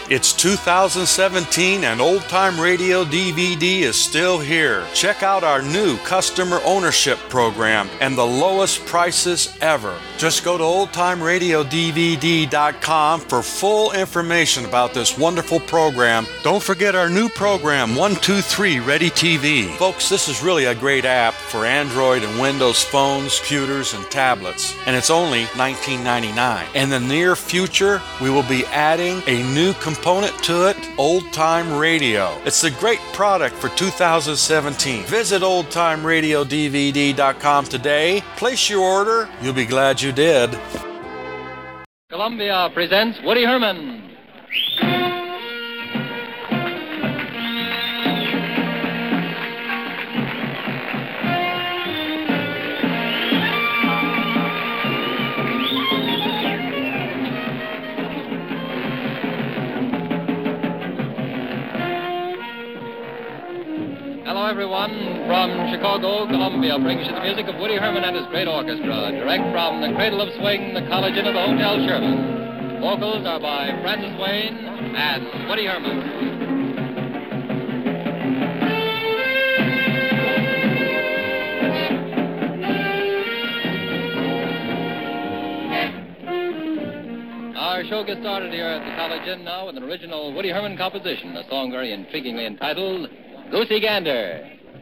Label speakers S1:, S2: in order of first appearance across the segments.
S1: It's 2017 and Old Time Radio DVD is still here. Check out our new customer ownership program and the lowest prices ever. Just go to oldtimeradiodvd.com for full information about this wonderful program. Don't forget our new program, 123 Ready TV. Folks, this is really a great app for Android and Windows phones, computers, and tablets, and it's only $19.99. In the near future, we will be adding a new component to it, Old Time Radio. It's a great product for 2017. Visit oldtimeradiodvd.com today. Place your order. You'll be glad you did.
S2: Columbia presents Woody Herman. Hello, everyone. From Chicago, Columbia brings you the music of Woody Herman and his great orchestra, direct from the Cradle of Swing, the College Inn of the Hotel Sherman. Vocals are by Francis Wayne and Woody Herman. Our show gets started here at the College Inn now with an original Woody Herman composition, a song very intriguingly entitled Goosey Gander.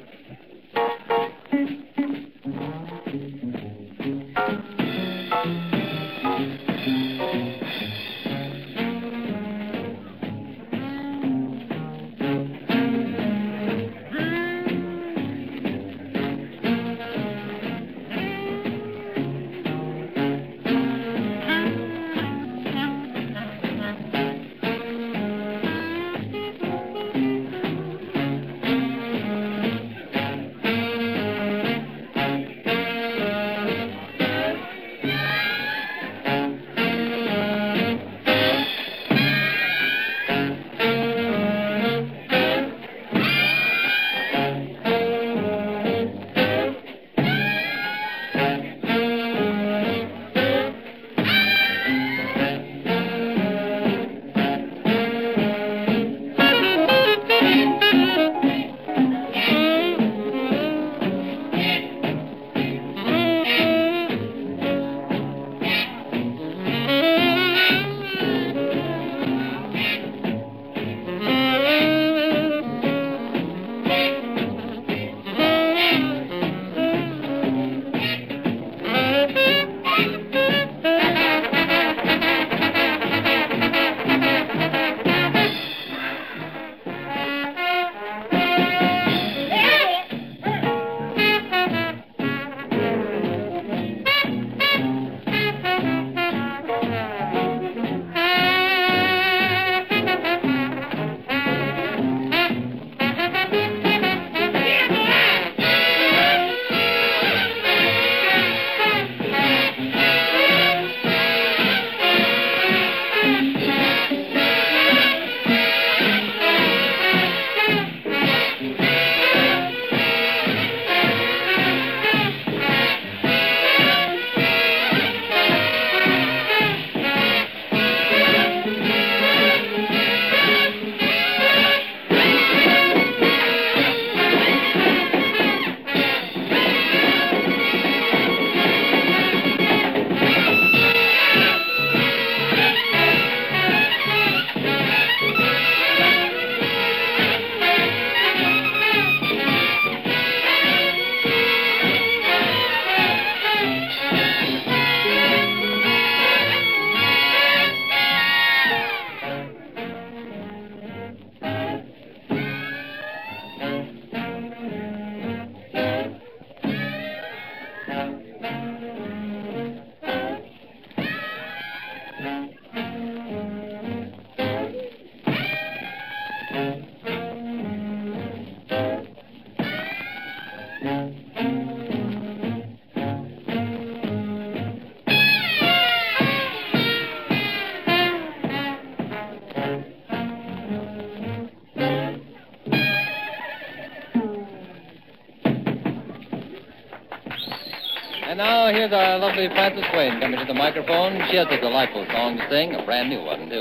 S2: And now here's our lovely Frances Wayne coming to the microphone. She has a delightful song to sing, a brand new one, too.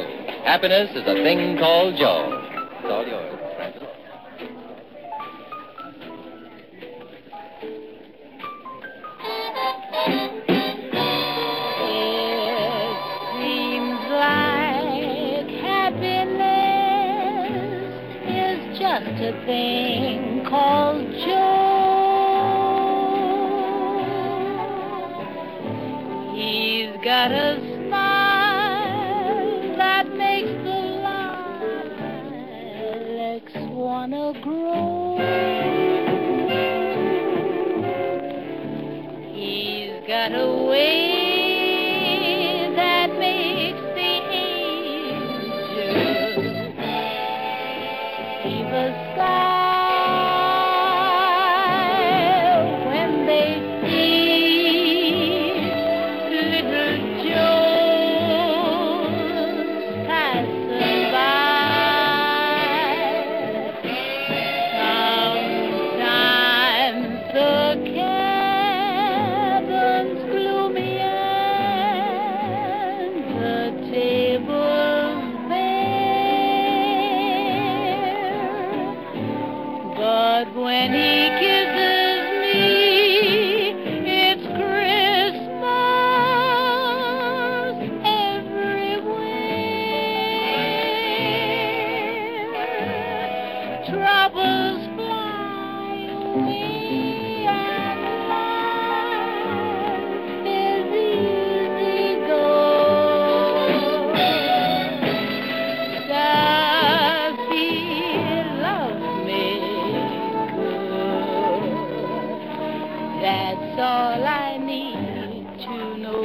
S2: Happiness is a thing called Joe. It's all yours, Francis.
S3: It seems like happiness is just a thing called Joe. He's got a smile that makes the lilacs wanna grow. He's got a way that makes the angels see the sky when they see little Joe's passing by. Sometimes the cabin's gloomy and the table's bare, but when he kisses me, it's Christmas everywhere. Troubles fly away and life is easy go. Does he love me good? That's all I need to know.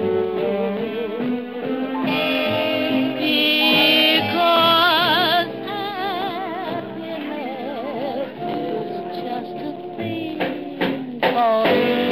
S3: Because happiness is just a thing called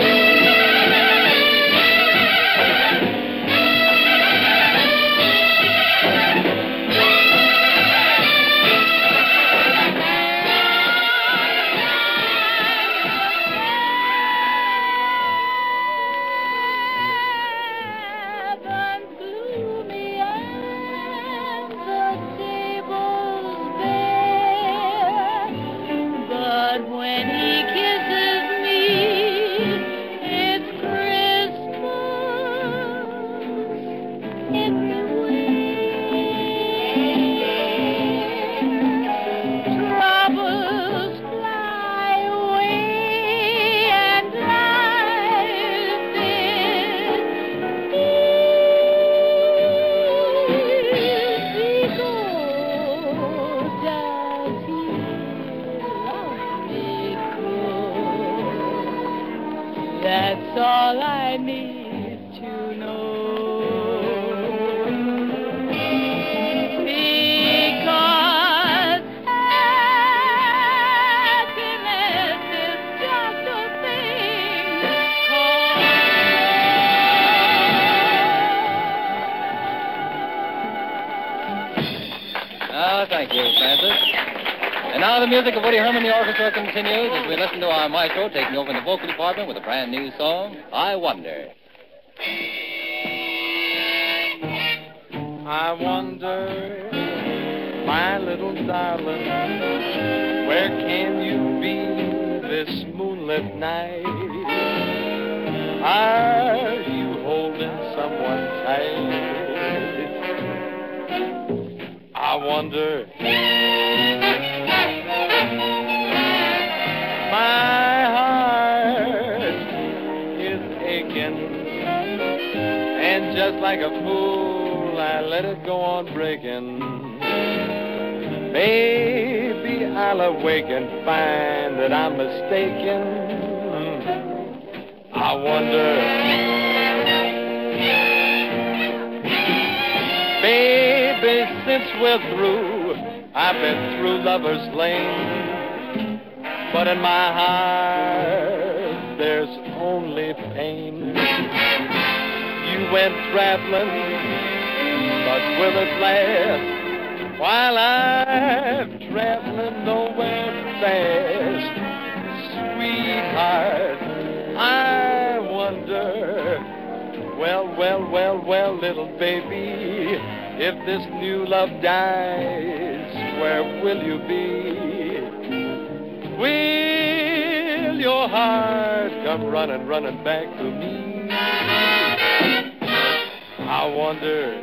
S3: heaven's gloomy and the table's bare, but when he kisses me, it's Christmas everywhere. Troubles fly away and life is easy go. Does he love me good? That's all I need to know. Because happiness is just a thing
S2: Ah, thank you, Francis. And now the music of Woody Herman, the orchestra, continues as we listen to our maestro taking over in the vocal department with a brand new song, I Wonder.
S4: I wonder, my little darling, where can you be this moonlit night? Are you holding someone tight? I wonder, my heart is aching, and just like a fool, I let it go on breaking. Maybe I'll awake and find that I'm mistaken. I wonder, baby, since we're through, I've been through Lover's Lane, but in my heart there's only pain. You went traveling, but will it last? While I'm traveling nowhere fast, sweetheart, I wonder. Well, little baby, If this new love dies, where will you be? Will your heart come running, running back to me? I wonder.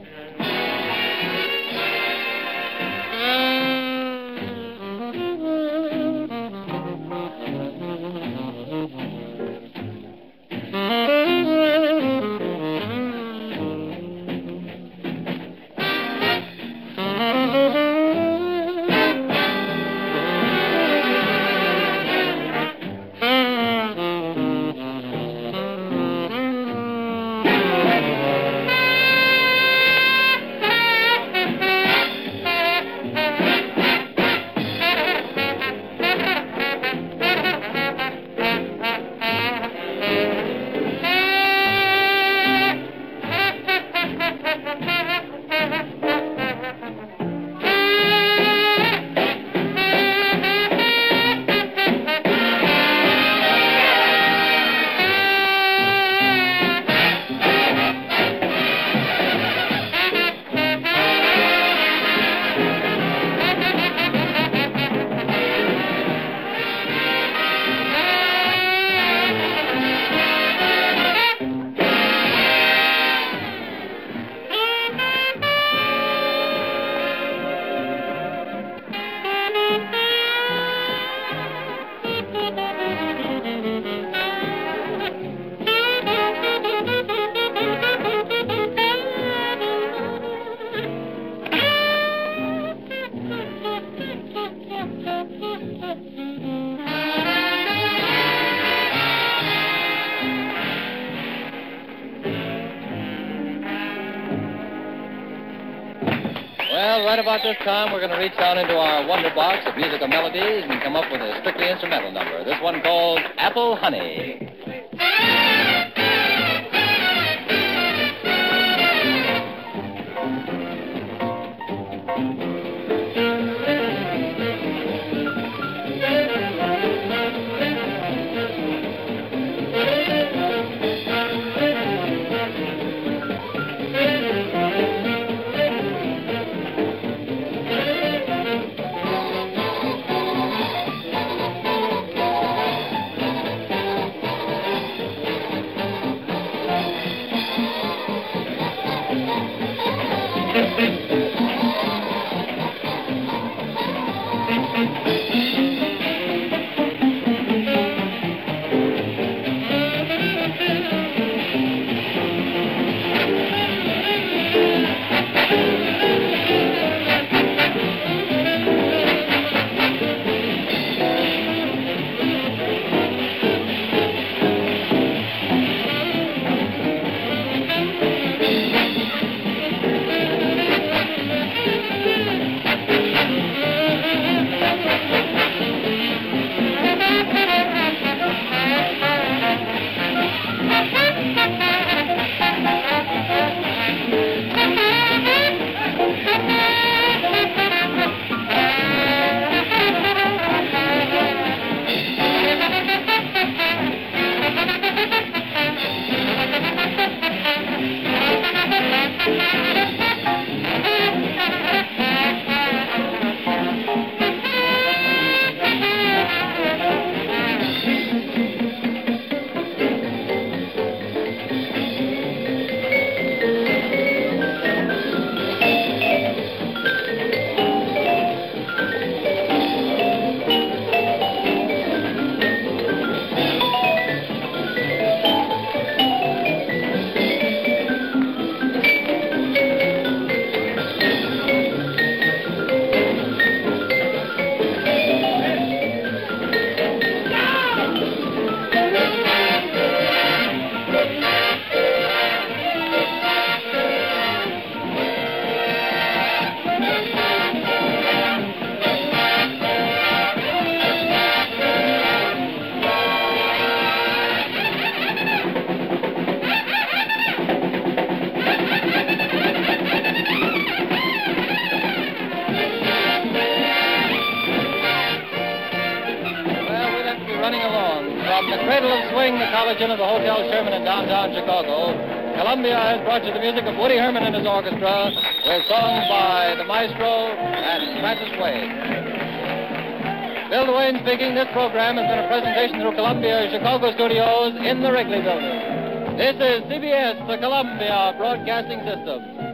S2: Well, right about this time, we're going to reach down into our wonder box of musical melodies and come up with a strictly instrumental number. This one called Apple Honey. From the cradle of swing, the College Inn of the Hotel Sherman in downtown Chicago, Columbia has brought you the music of Woody Herman and his orchestra with songs by the maestro and Francis Wayne. Bill DeWayne speaking. This program has been a presentation through Columbia Chicago Studios in the Wrigley Building. This is CBS, the Columbia Broadcasting System.